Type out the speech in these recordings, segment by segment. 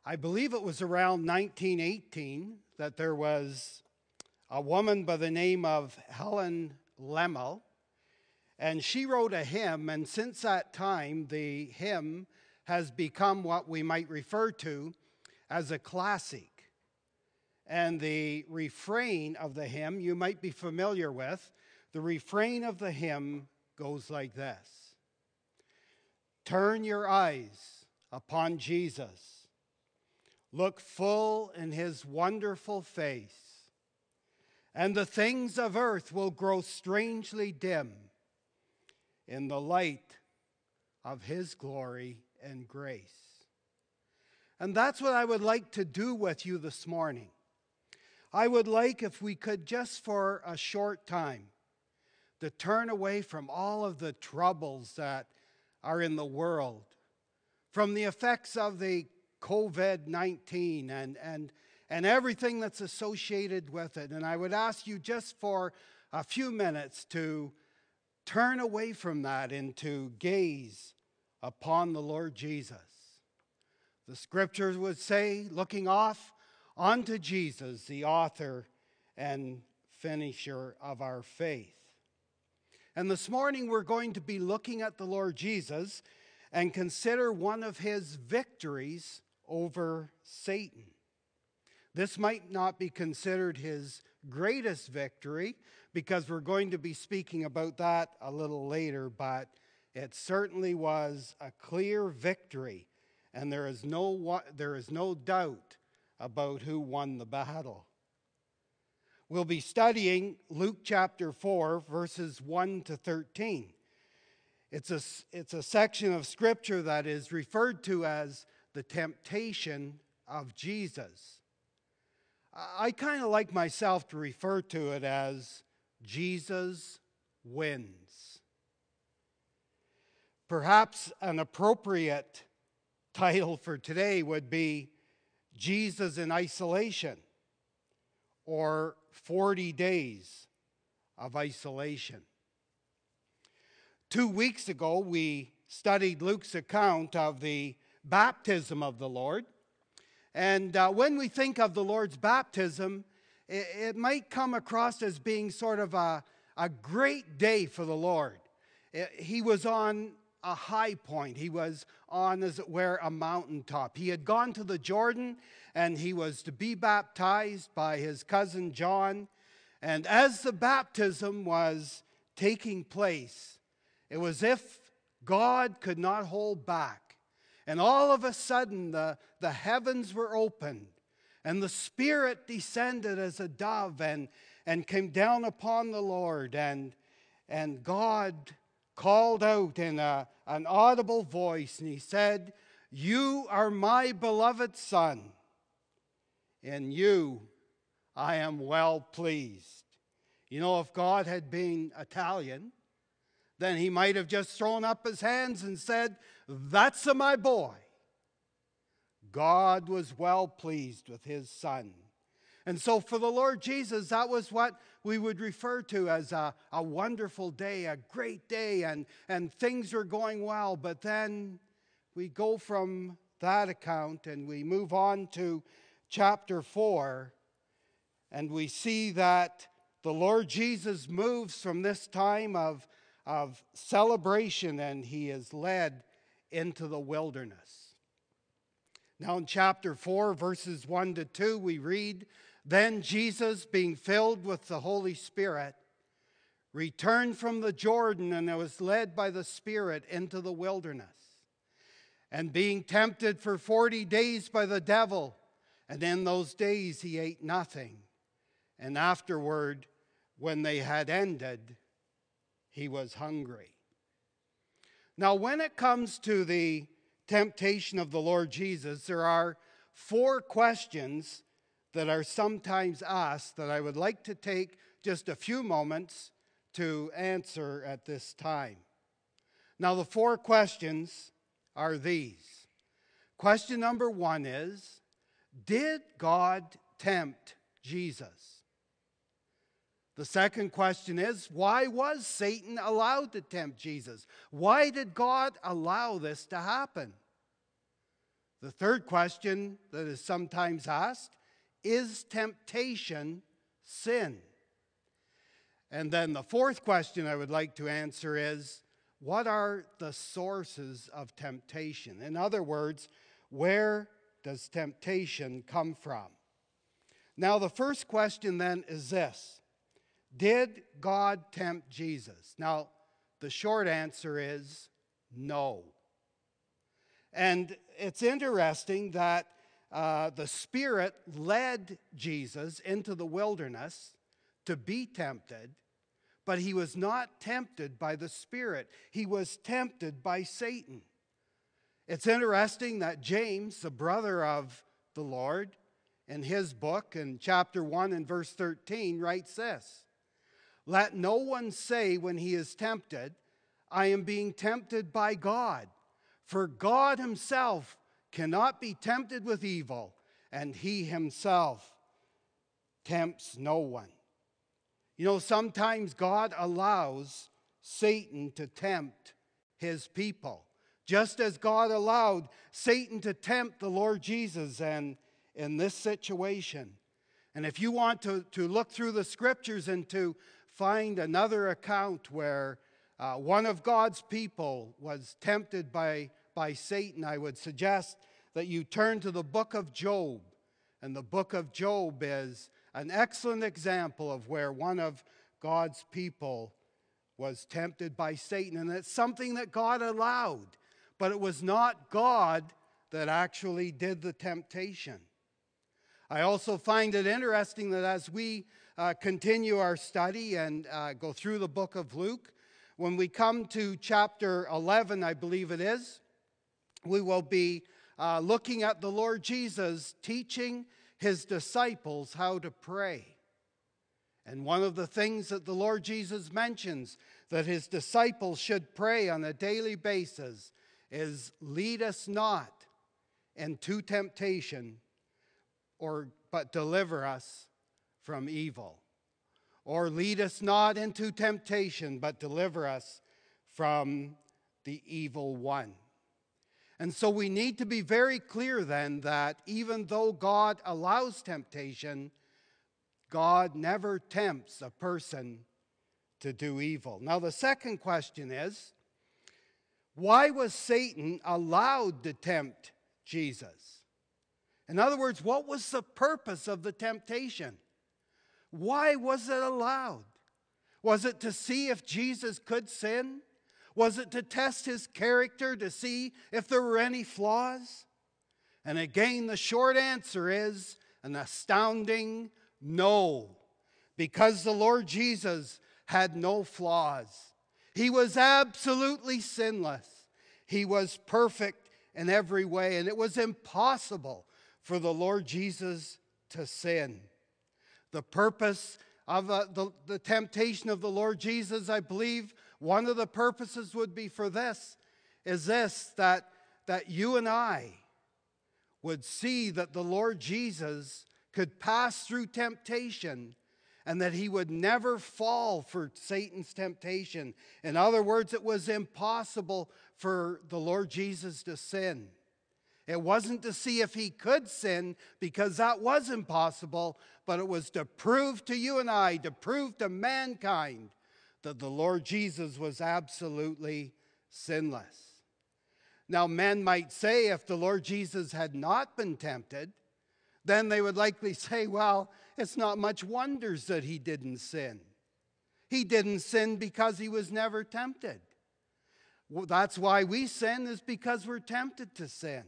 I believe it was around 1918 that there was a woman by the name of Helen Lemmel, and she wrote a hymn, and since that time the hymn has become what we might refer to as a classic. And the refrain of the hymn you might be familiar with. The refrain of the hymn goes like this: Turn your eyes upon Jesus, look full in his wonderful face, and the things of earth will grow strangely dim in the light of his glory and grace. And that's what I would like to do with you this morning. I would like, if we could, just for a short time, to turn away from all of the troubles that are in the world, from the effects of the COVID-19 and everything that's associated with it. And I would ask you just for a few minutes to turn away from that and to gaze upon the Lord Jesus. The scriptures would say, looking off onto Jesus, the author and finisher of our faith. And this morning we're going to be looking at the Lord Jesus and consider one of his victories over Satan. This might not be considered his greatest victory because we're going to be speaking about that a little later, but it certainly was a clear victory, and there is no doubt about who won the battle. We'll be studying Luke chapter 4, verses 1 to 13. It's a section of scripture that is referred to as the temptation of Jesus. I kind of like myself to refer to it as Jesus wins. Perhaps an appropriate title for today would be Jesus in Isolation, or 40 Days of Isolation. 2 weeks ago, we studied Luke's account of the baptism of the Lord. And when we think of the Lord's baptism, it might come across as being sort of a great day for the Lord. He was on a high point. He was on, as it were, a mountaintop. He had gone to the Jordan, and he was to be baptized by his cousin John. And as the baptism was taking place, it was as if God could not hold back. And all of a sudden, the heavens were opened, and the Spirit descended as a dove and came down upon the Lord. And God called out in an audible voice, and he said, "You are my beloved Son. In you I am well pleased." You know, if God had been Italian, then he might have just thrown up his hands and said, "That's my boy." God was well pleased with his Son. And so for the Lord Jesus, that was what we would refer to as a wonderful day, a great day, and things were going well. But then we go from that account and we move on to chapter 4, and we see that the Lord Jesus moves from this time of celebration, and he is led into the wilderness. Now in chapter 4, verses 1 to 2, we read, "Then Jesus, being filled with the Holy Spirit, returned from the Jordan, and was led by the Spirit into the wilderness. And being tempted for 40 days by the devil, and in those days he ate nothing. And afterward, when they had ended, he was hungry." Now, when it comes to the temptation of the Lord Jesus, there are 4 questions that are sometimes asked that I would like to take just a few moments to answer at this time. Now, the 4 questions are these. Question number 1 is, did God tempt Jesus? The second question is, why was Satan allowed to tempt Jesus? Why did God allow this to happen? The third question that is sometimes asked, is temptation sin? And then the fourth question I would like to answer is, what are the sources of temptation? In other words, where does temptation come from? Now, the first question then is this: did God tempt Jesus? Now, the short answer is no. And it's interesting that the Spirit led Jesus into the wilderness to be tempted, but he was not tempted by the Spirit. He was tempted by Satan. It's interesting that James, the brother of the Lord, in his book, in chapter 1 and verse 13, writes this: "Let no one say when he is tempted, I am being tempted by God. For God himself cannot be tempted with evil, and he himself tempts no one." You know, sometimes God allows Satan to tempt his people, just as God allowed Satan to tempt the Lord Jesus and in this situation. And if you want to look through the scriptures and to find another account where one of God's people was tempted by Satan, I would suggest that you turn to the book of Job. And the book of Job is an excellent example of where one of God's people was tempted by Satan. And it's something that God allowed, but it was not God that actually did the temptation. I also find it interesting that as we continue our study and go through the book of Luke, when we come to chapter 11, I believe it is, we will be looking at the Lord Jesus teaching his disciples how to pray. And one of the things that the Lord Jesus mentions that his disciples should pray on a daily basis is, "Lead us not into temptation, but deliver us from evil." Or, "Lead us not into temptation, but deliver us from the evil one." And so we need to be very clear then that even though God allows temptation, God never tempts a person to do evil. Now, the second question is, why was Satan allowed to tempt Jesus? In other words, what was the purpose of the temptation? Why was it allowed? Was it to see if Jesus could sin? Was it to test his character to see if there were any flaws? And again, the short answer is an astounding no, because the Lord Jesus had no flaws. He was absolutely sinless. He was perfect in every way, and it was impossible for the Lord Jesus to sin. The purpose of the temptation of the Lord Jesus, I believe, one of the purposes would be for this, that you and I would see that the Lord Jesus could pass through temptation and that he would never fall for Satan's temptation. In other words, it was impossible for the Lord Jesus to sin. It wasn't to see if he could sin, because that was impossible, but it was to prove to you and I, to prove to mankind, that the Lord Jesus was absolutely sinless. Now, men might say if the Lord Jesus had not been tempted, then they would likely say, well, it's not much wonders that he didn't sin. He didn't sin because he was never tempted. Well, that's why we sin, is because we're tempted to sin.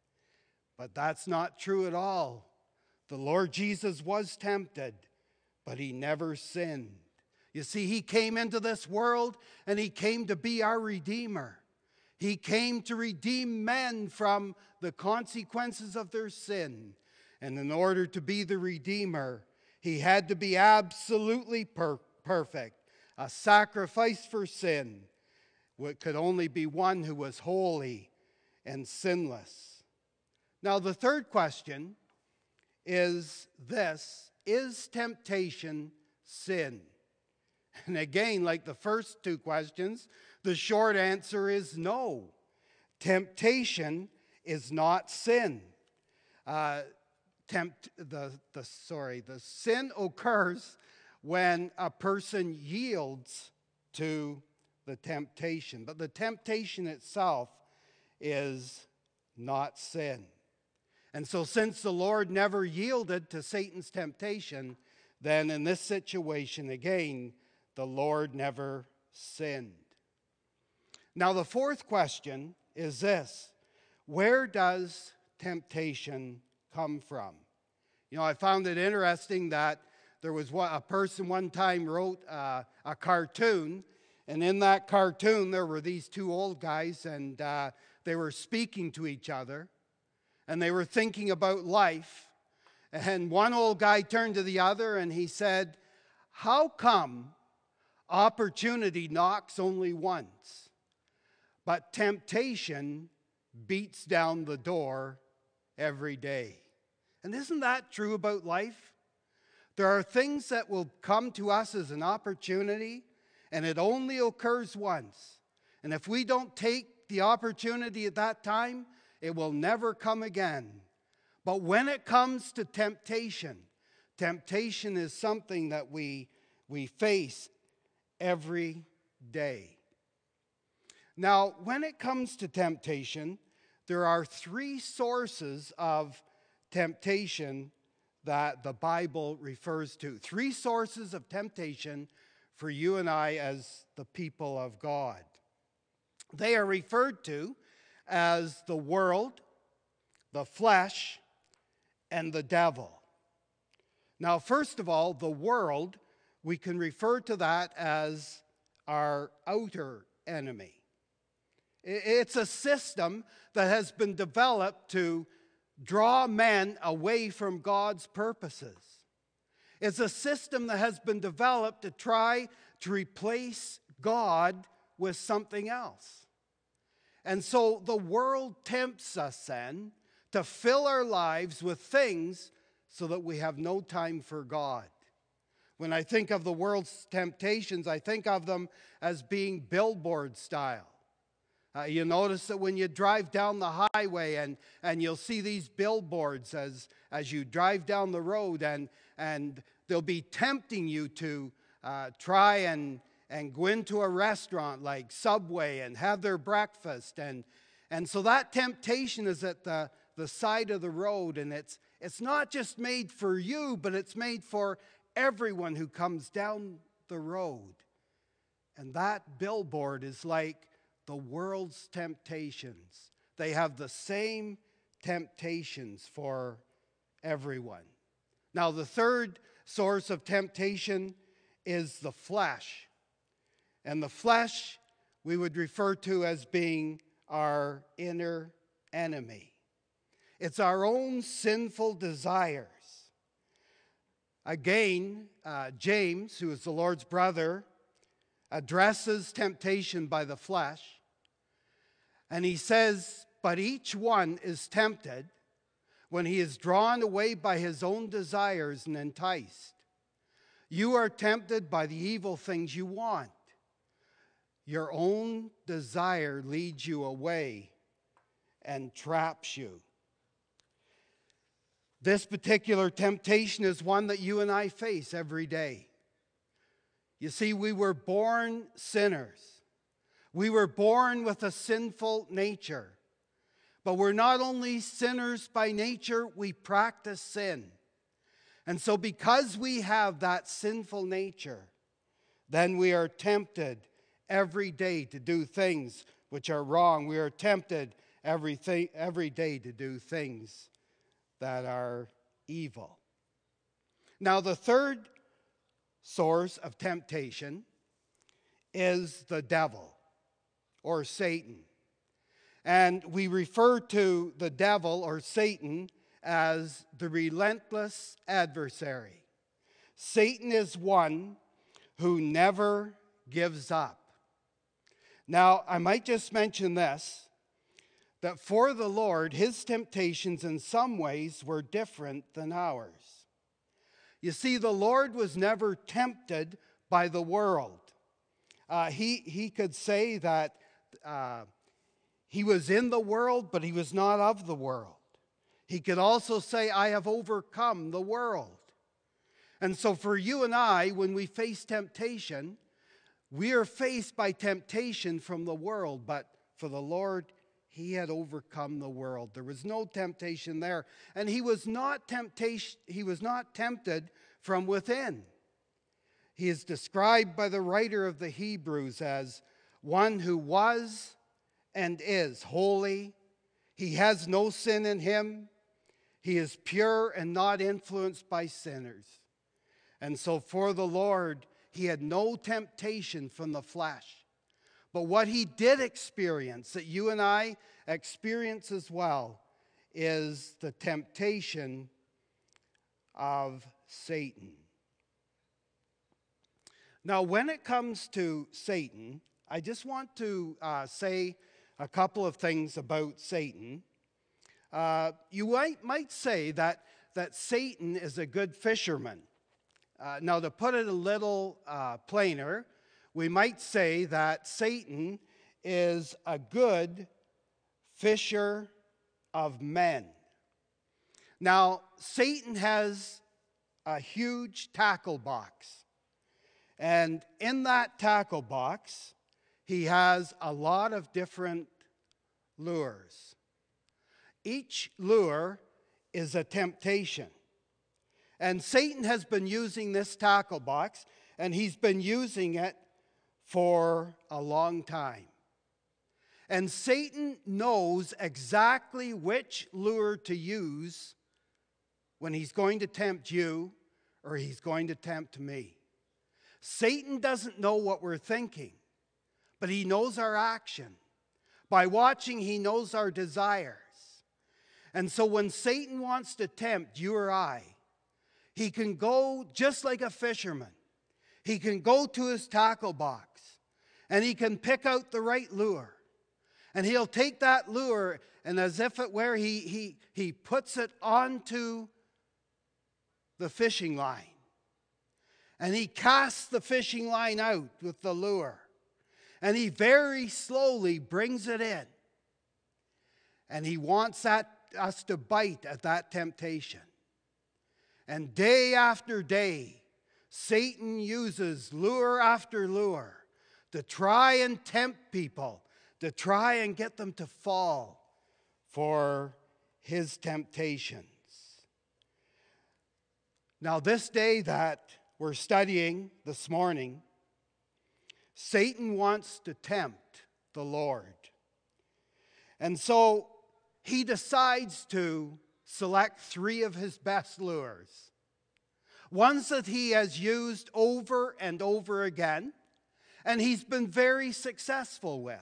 But that's not true at all. The Lord Jesus was tempted, but he never sinned. You see, he came into this world and he came to be our Redeemer. He came to redeem men from the consequences of their sin. And in order to be the Redeemer, he had to be absolutely perfect. A sacrifice for sin could only be one who was holy and sinless. Now, the third question is this: is temptation sin? And again, like the first two questions, the short answer is no. Temptation is not sin. The sin occurs when a person yields to the temptation. But the temptation itself is not sin. And so since the Lord never yielded to Satan's temptation, then in this situation, again, the Lord never sinned. Now the fourth question is this: where does temptation come from? You know, I found it interesting that there was a person one time wrote a cartoon, and in that cartoon there were these two old guys, and they were speaking to each other, and they were thinking about life. And one old guy turned to the other and he said, "How come opportunity knocks only once, but temptation beats down the door every day?" And isn't that true about life? There are things that will come to us as an opportunity, and it only occurs once. And if we don't take the opportunity at that time, it will never come again. But when it comes to temptation, temptation is something that we face every day. Now, when it comes to temptation, there are three sources of temptation that the Bible refers to. Three sources of temptation for you and I as the people of God. They are referred to as the world, the flesh, and the devil. Now, first of all, the world, we can refer to that as our outer enemy. It's a system that has been developed to draw men away from God's purposes. It's a system that has been developed to try to replace God with something else. And so the world tempts us then to fill our lives with things so that we have no time for God. When I think of the world's temptations, I think of them as being billboard style. You notice that when you drive down the highway and you'll see these billboards as you drive down the road, and they'll be tempting you to try and go into a restaurant like Subway and have their breakfast. And so that temptation is at the side of the road, and it's not just made for you, but it's made for everyone who comes down the road. And that billboard is like the world's temptations. They have the same temptations for everyone. Now, the third source of temptation is the flesh. And the flesh we would refer to as being our inner enemy. It's our own sinful desires. Again, James, who is the Lord's brother, addresses temptation by the flesh. And he says, "But each one is tempted when he is drawn away by his own desires and enticed. You are tempted by the evil things you want. Your own desire leads you away and traps you." This particular temptation is one that you and I face every day. You see, we were born sinners. We were born with a sinful nature. But we're not only sinners by nature, we practice sin. And so because we have that sinful nature, then we are tempted every day to do things which are wrong. We are tempted every day to do things that are evil. Now, the third source of temptation is the devil or Satan. And we refer to the devil or Satan as the relentless adversary. Satan is one who never gives up. Now, I might just mention this, that for the Lord, his temptations in some ways were different than ours. You see, the Lord was never tempted by the world. He could say that He was in the world, but he was not of the world. He could also say, I have overcome the world. And so for you and I, when we face temptation, we are faced by temptation from the world, but for the Lord, he had overcome the world. There was no temptation there. And he was not tempted from within. He is described by the writer of the Hebrews as one who was and is holy. He has no sin in him. He is pure and not influenced by sinners. And so for the Lord, he had no temptation from the flesh. But what he did experience, that you and I experience as well, is the temptation of Satan. Now, when it comes to Satan, I just want to say a couple of things about Satan. You might say that Satan is a good fisherman. Now, to put it a little plainer, we might say that Satan is a good fisher of men. Now, Satan has a huge tackle box. And in that tackle box, he has a lot of different lures. Each lure is a temptation. And Satan has been using this tackle box, and he's been using it for a long time. And Satan knows exactly which lure to use when he's going to tempt you or he's going to tempt me. Satan doesn't know what we're thinking, but he knows our action. By watching, he knows our desires. And so when Satan wants to tempt you or I, he can go just like a fisherman. He can go to his tackle box and he can pick out the right lure. And he'll take that lure and as if it were, he puts it onto the fishing line. And he casts the fishing line out with the lure. And he very slowly brings it in. And he wants us to bite at that temptation. And day after day, Satan uses lure after lure to try and tempt people, to try and get them to fall for his temptations. Now, this day that we're studying this morning, Satan wants to tempt the Lord. And so he decides to select 3 of his best lures. Ones that he has used over and over again, and he's been very successful with.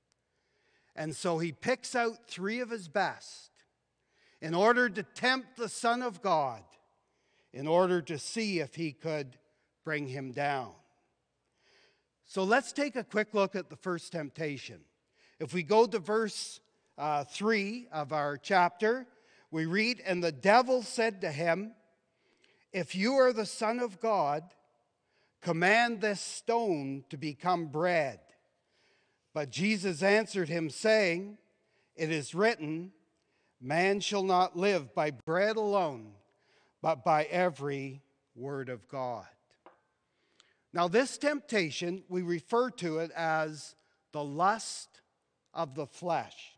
And so he picks out 3 of his best in order to tempt the Son of God, in order to see if he could bring him down. So let's take a quick look at the first temptation. If we go to verse 3 of our chapter, we read, "And the devil said to him, 'If you are the Son of God, command this stone to become bread.' But Jesus answered him, saying, 'It is written, man shall not live by bread alone, but by every word of God.'" Now, this temptation, we refer to it as the lust of the flesh.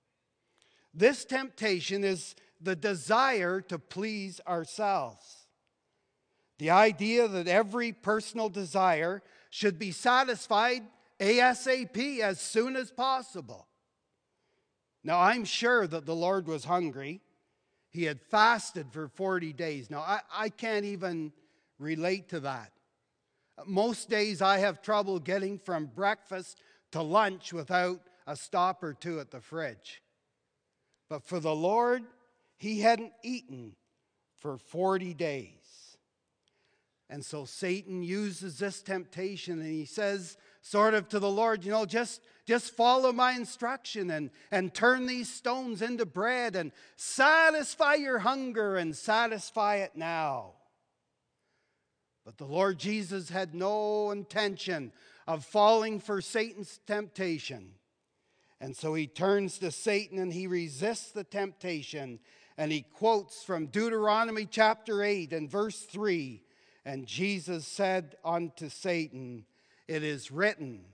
This temptation is the desire to please ourselves. The idea that every personal desire should be satisfied ASAP, as soon as possible. Now, I'm sure that the Lord was hungry. He had fasted for 40 days. Now, I can't even relate to that. Most days I have trouble getting from breakfast to lunch without a stop or two at the fridge. But for the Lord, he hadn't eaten for 40 days. And so Satan uses this temptation and he says sort of to the Lord, just follow my instruction and turn these stones into bread and satisfy your hunger and satisfy it now. But the Lord Jesus had no intention of falling for Satan's temptation. And so he turns to Satan and he resists the temptation. And he quotes from Deuteronomy chapter 8 and verse 3. And Jesus said unto Satan, "It is written,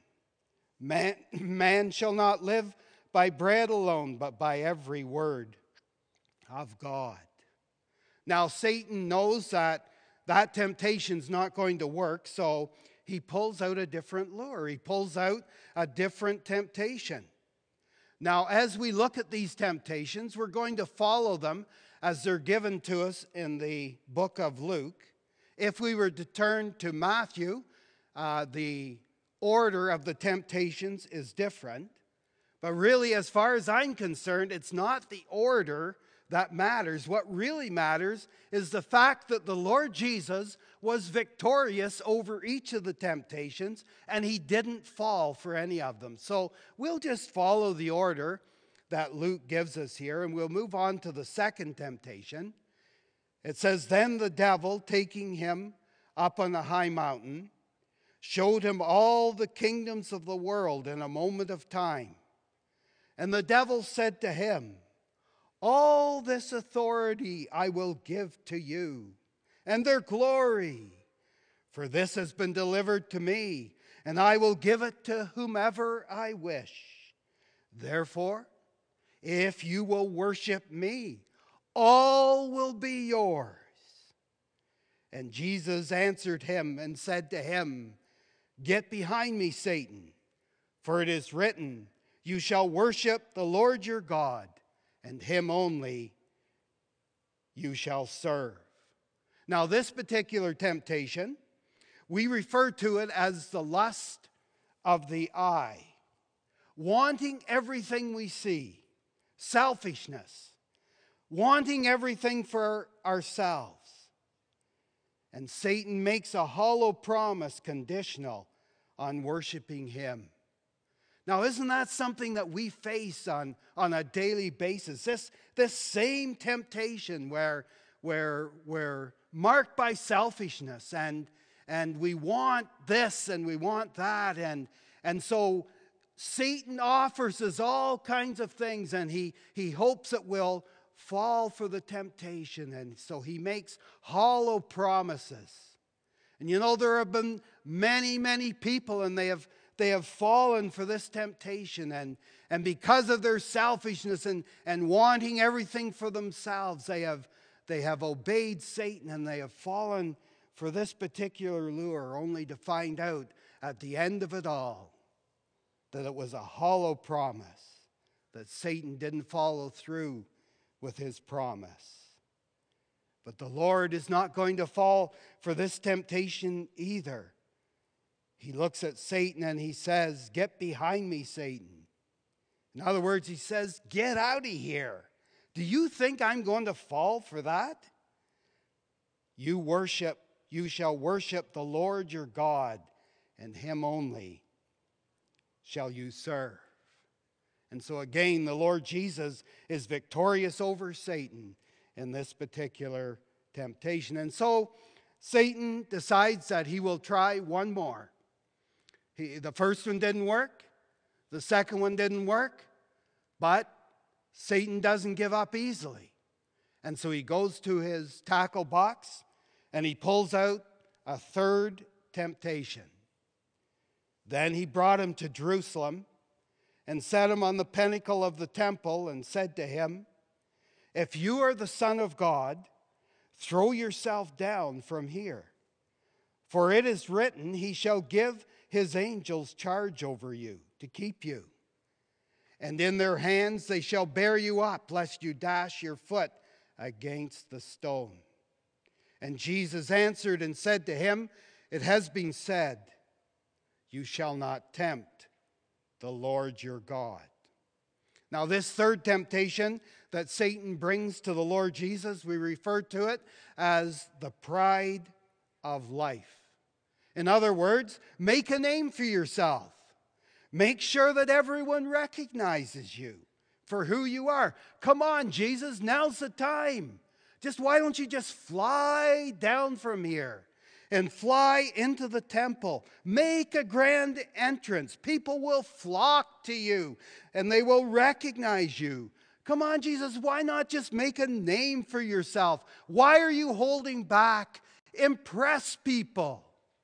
man shall not live by bread alone, but by every word of God." Now Satan knows that temptation's not going to work, so he pulls out a different lure. He pulls out a different temptation. Now, as we look at these temptations, we're going to follow them as they're given to us in the book of Luke. If we were to turn to Matthew, the order of the temptations is different. But really, as far as I'm concerned, it's not the order that matters. What really matters is the fact that the Lord Jesus was victorious over each of the temptations, and he didn't fall for any of them. So we'll just follow the order that Luke gives us here, and we'll move on to the second temptation. It says, "Then the devil, taking him up on a high mountain, showed him all the kingdoms of the world in a moment of time. And the devil said to him, 'All this authority I will give to you, and their glory, for this has been delivered to me, and I will give it to whomever I wish. Therefore, if you will worship me, all will be yours.' And Jesus answered him and said to him, 'Get behind me, Satan, for it is written, you shall worship the Lord your God, and him only you shall serve.'" Now, this particular temptation, we refer to it as the lust of the eye. Wanting everything we see, selfishness, wanting everything for ourselves. And Satan makes a hollow promise conditional on worshiping him. Now, isn't that something that we face on a daily basis? This same temptation where we're marked by selfishness and we want this and we want that. And so Satan offers us all kinds of things, and he hopes it will fall for the temptation. And so he makes hollow promises. And you know, there have been many, many people, and they have fallen for this temptation, and because of their selfishness and wanting everything for themselves, they have obeyed Satan, and they have fallen for this particular lure, only to find out at the end of it all that it was a hollow promise, that Satan didn't follow through with his promise. But the Lord is not going to fall for this temptation either. He looks at Satan and he says, "Get behind me, Satan." In other words, he says, "Get out of here. Do you think I'm going to fall for that? You shall worship the Lord your God, and him only shall you serve." And so again, the Lord Jesus is victorious over Satan in this particular temptation. And so Satan decides that he will try one more. The first one didn't work. The second one didn't work. But Satan doesn't give up easily. And so he goes to his tackle box and he pulls out a third temptation. Then he brought him to Jerusalem and set him on the pinnacle of the temple and said to him, "If you are the Son of God, throw yourself down from here. For it is written, he shall give his angels charge over you to keep you. And in their hands they shall bear you up, lest you dash your foot against the stone." And Jesus answered and said to him, "It has been said, you shall not tempt the Lord your God." Now, this third temptation that Satan brings to the Lord Jesus, we refer to it as the pride of life. In other words, make a name for yourself. Make sure that everyone recognizes you for who you are. Come on, Jesus, now's the time. Why don't you just fly down from here? and fly into the temple. Make a grand entrance. People will flock to you and they will recognize you. Come on, Jesus, why not just make a name for yourself? Why are you holding back? Impress people.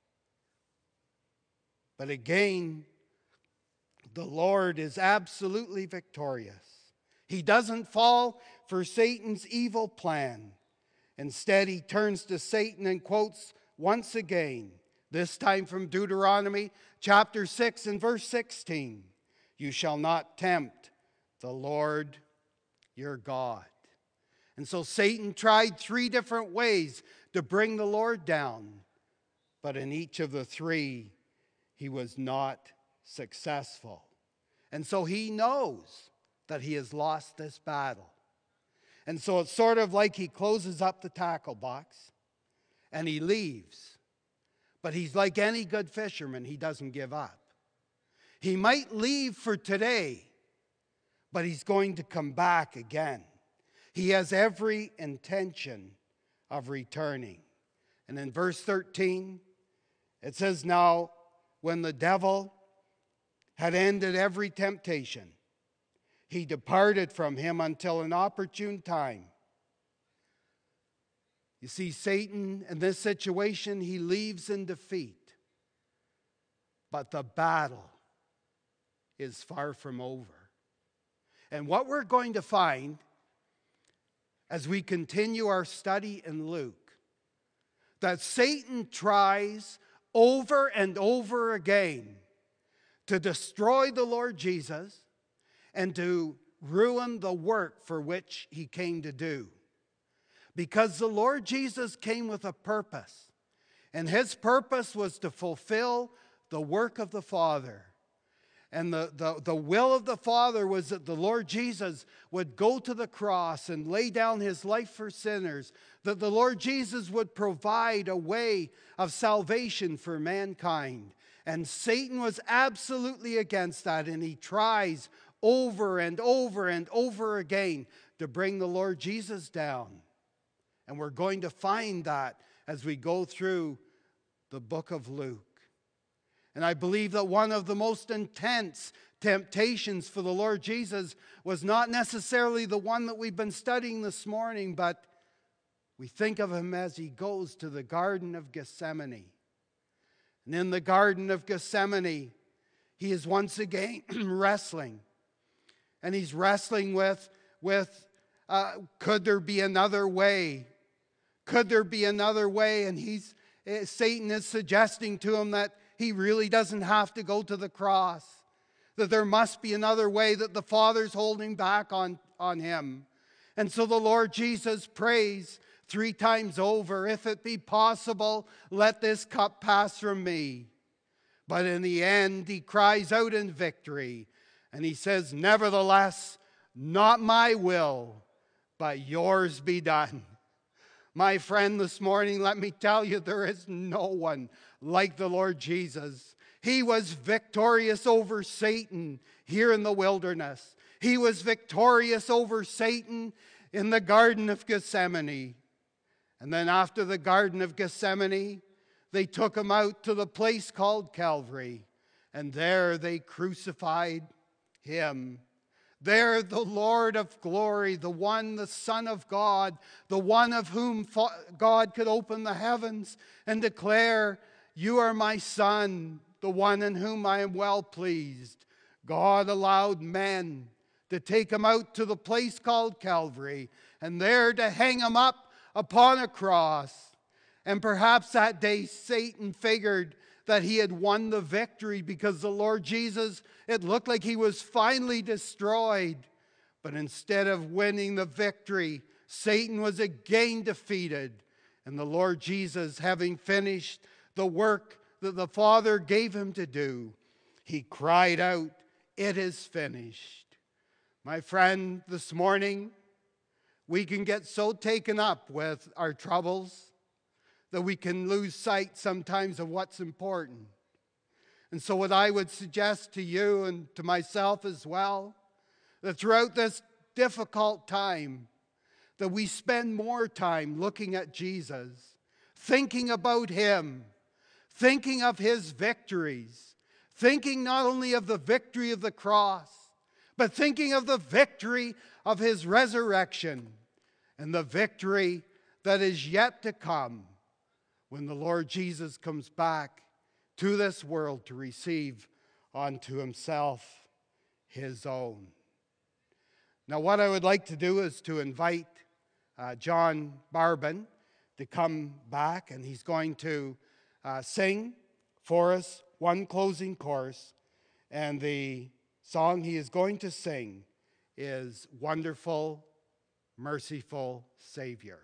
But again, the Lord is absolutely victorious. He doesn't fall for Satan's evil plan. Instead, he turns to Satan and quotes once again, this time from Deuteronomy chapter 6 and verse 16. You shall not tempt the Lord your God. And so Satan tried 3 different ways to bring the Lord down. But in each of the 3, he was not successful. And so he knows that he has lost this battle. And so it's sort of like he closes up the tackle box and he leaves. But he's like any good fisherman, he doesn't give up. He might leave for today, but he's going to come back again. He has every intention of returning. And in verse 13, it says, now, when the devil had ended every temptation, he departed from him until an opportune time. You see, Satan, in this situation, he leaves in defeat. But the battle is far from over. And what we're going to find as we continue our study in Luke, that Satan tries over and over again to destroy the Lord Jesus and to ruin the work for which he came to do. Because the Lord Jesus came with a purpose, and his purpose was to fulfill the work of the Father. And the will of the Father was that the Lord Jesus would go to the cross and lay down his life for sinners, that the Lord Jesus would provide a way of salvation for mankind. And Satan was absolutely against that, and he tries over and over and over again to bring the Lord Jesus down. And we're going to find that as we go through the book of Luke. And I believe that one of the most intense temptations for the Lord Jesus was not necessarily the one that we've been studying this morning, but we think of him as he goes to the Garden of Gethsemane. And in the Garden of Gethsemane, he is once again wrestling. And he's wrestling with could there be another way? Could there be another way? And Satan is suggesting to him that he really doesn't have to go to the cross, that there must be another way, that the Father's holding back on him. And so the Lord Jesus prays 3 times over, if it be possible, let this cup pass from me. But in the end, he cries out in victory, and he says, nevertheless, not my will, but yours be done. My friend, this morning, let me tell you, there is no one like the Lord Jesus. He was victorious over Satan here in the wilderness. He was victorious over Satan in the Garden of Gethsemane. And then after the Garden of Gethsemane, they took him out to the place called Calvary. And there they crucified him. There the Lord of glory, the one, the Son of God, the one of whom God could open the heavens and declare, you are my Son, the one in whom I am well pleased. God allowed men to take him out to the place called Calvary and there to hang him up upon a cross. And perhaps that day Satan figured that he had won the victory because the Lord Jesus, it looked like he was finally destroyed. But instead of winning the victory, Satan was again defeated. And the Lord Jesus, having finished the work that the Father gave him to do, he cried out, it is finished. My friend, this morning, we can get so taken up with our troubles that we can lose sight sometimes of what's important. And so what I would suggest to you and to myself as well, that throughout this difficult time, that we spend more time looking at Jesus, thinking about him, thinking of his victories, thinking not only of the victory of the cross, but thinking of the victory of his resurrection and the victory that is yet to come when the Lord Jesus comes back to this world to receive unto himself his own. Now, what I would like to do is to invite John Barbin to come back, and he's going to sing for us one closing chorus, and the song he is going to sing is Wonderful, Merciful Savior.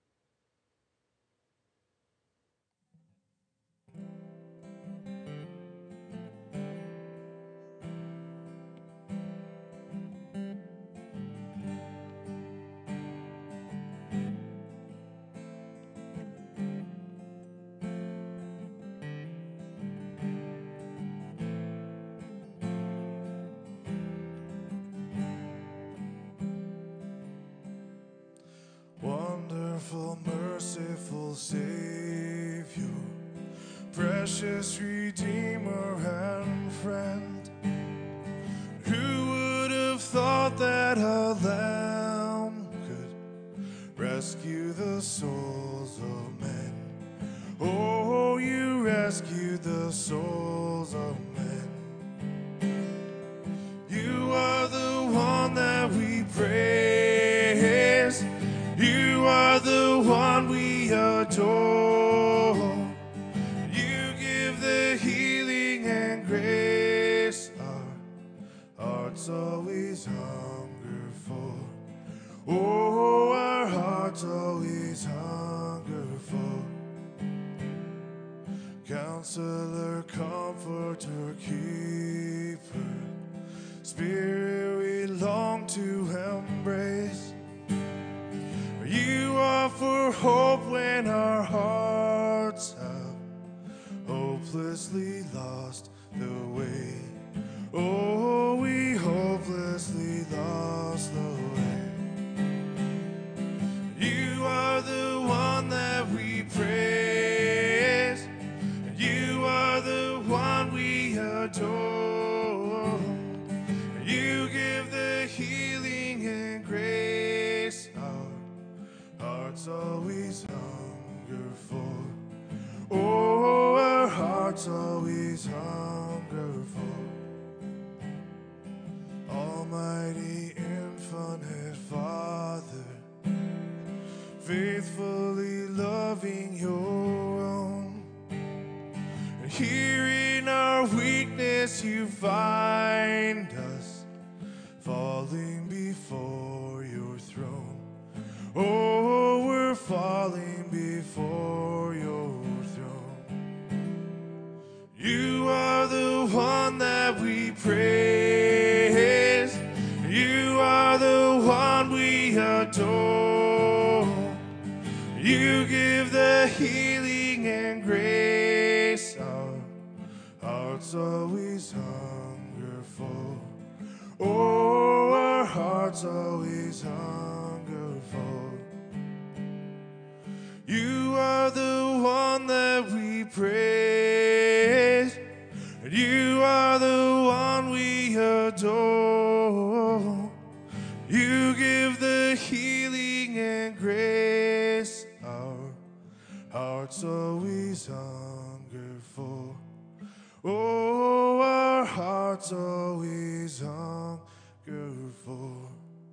Wonderful, merciful Savior, precious Redeemer and friend, who would have thought that a lamb could rescue the souls of men? Oh, you rescued the souls of men. You are the one that we praise. You are the one we adore. You give the healing and grace our hearts always hunger for. Oh, our hearts always hunger for. Counselor, comforter, keeper, Spirit we long to embrace. You offer hope when our hearts have hopelessly lost the way. Oh, we hopelessly lost the way. You are the one that we praise. You are the one we adore. You give the healing and grace our hearts always hunger for. Oh, our hearts always hunger for. Almighty infinite Father, faithfully loving your own. Here in our weakness you find us, falling before your throne. Oh, we're falling before your throne. You are the one that we praise. You are the one we adore. You give the healing and grace our hearts always hunger for. Oh, our hearts always hunger for. You are the one that we praise. You are the one we adore. You give the healing and grace our hearts always hunger for. Oh, our hearts always hunger for.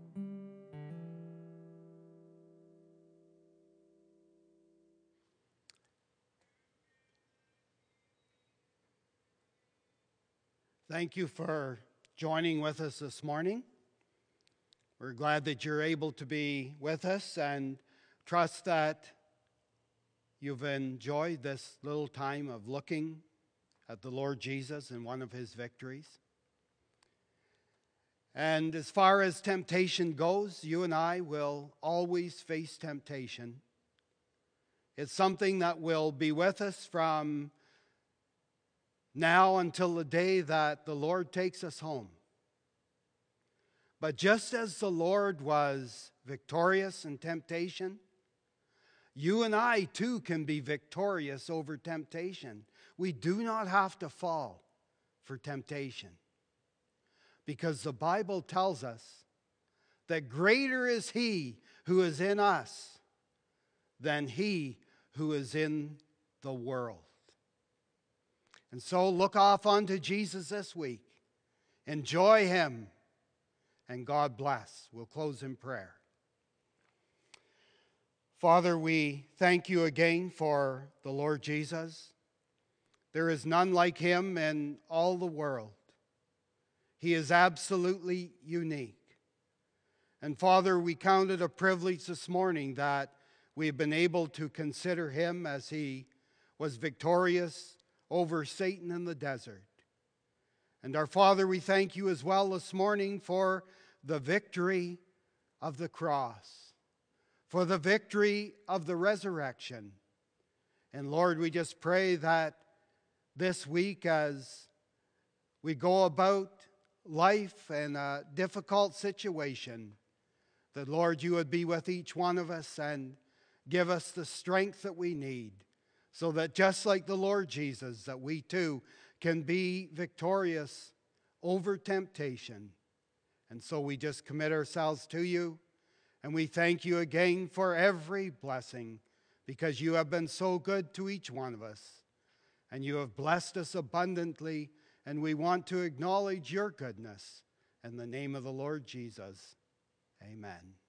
Thank you for joining with us this morning. We're glad that you're able to be with us and trust that you've enjoyed this little time of looking at the Lord Jesus and one of his victories. And as far as temptation goes, you and I will always face temptation. It's something that will be with us from now until the day that the Lord takes us home. But just as the Lord was victorious in temptation, You and I too can be victorious over temptation. We do not have to fall for temptation, because the Bible tells us that greater is He who is in us than he who is in the world. And so look off unto Jesus this week. Enjoy Him, and God bless. We'll close in prayer. Father, we thank You again for the Lord Jesus. There is none like Him in all the world. He is absolutely unique. And Father, we count it a privilege this morning that we have been able to consider Him as He was victorious over Satan in the desert. And our Father, we thank You as well this morning for the victory of the cross, for the victory of the resurrection. And Lord, we just pray that this week, as we go about life in a difficult situation, that Lord, You would be with each one of us and give us the strength that we need, so that just like the Lord Jesus, that we too can be victorious over temptation. And so we just commit ourselves to You, and we thank You again for every blessing, because You have been so good to each one of us, and You have blessed us abundantly, and we want to acknowledge Your goodness. In the name of the Lord Jesus, amen.